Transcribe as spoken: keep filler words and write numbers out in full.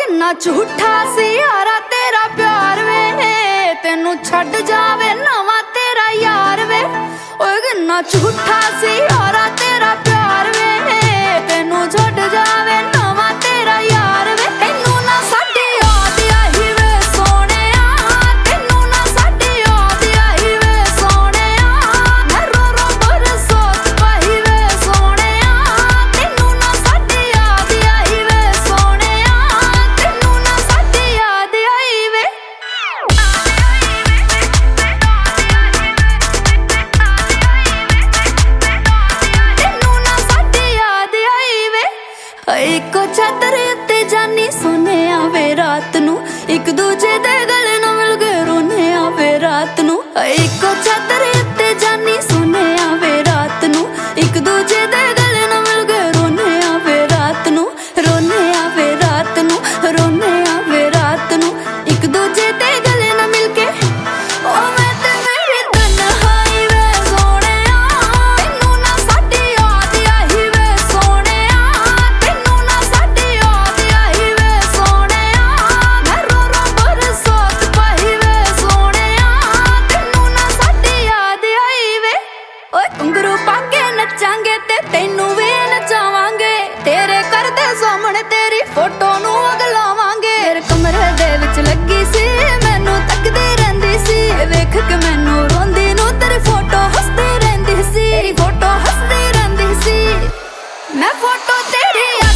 किन्ना झूठा सी यारा तेरा प्यार वे, तेनू छड्ड जावे नवा तेरा यार वे। ओए किन्ना झूठा सी यारा तेरा प्यार वे, तेनू छड्ड जावे नवा तेरा यार वे। तेनू ना साडी याद आई वे सोहणिया, तेनू ना साडी याद आई वे सोहणिया। मैं रो रो बरसों पाई वे सोहणिया, तेनू ना साडी याद आई वे सोहणिया, तेनू ना साडी याद आई वे। तेनू ना साडी याद आई वे। इको चादर उत्ते जानी सोने आवे रात नू, एक दूजे दे गले ना मिल के रोने आवे रात नू। इको चादर उत्ते जानी सोने आवे रात नू, एक दूजे दे गले ना मिल के रोने आवे रात नू। रोने आवे रात नू, रोने आवे रात नू, एक दूजे दे गले ना मिल के। ओ मैं ते मेरी तन्हाई वे सोहणिया, तेनू ना साडी याद आई वे सोहणिया, तेनू ना साडी याद आई वे सोहणिया। मैं रो रो बरसों पाई वे सोहणिया, तेनू ना साडी याद आई वे। ओए घुंघरू पाके नचांगे ते तेनू वे नचावांगे, तेरे घर दे सामने तेरी फोटो नू अगलावांगे। मेरे कमरे दे विच लगी सी मैनू तकदी रहिंदी सी, वेख के मैनू रोंदी नू तेरी फोटो हसदी रहिंदी सी, तेरी फोटो हसदी रहिंदी सी। मैं फोटो तेरी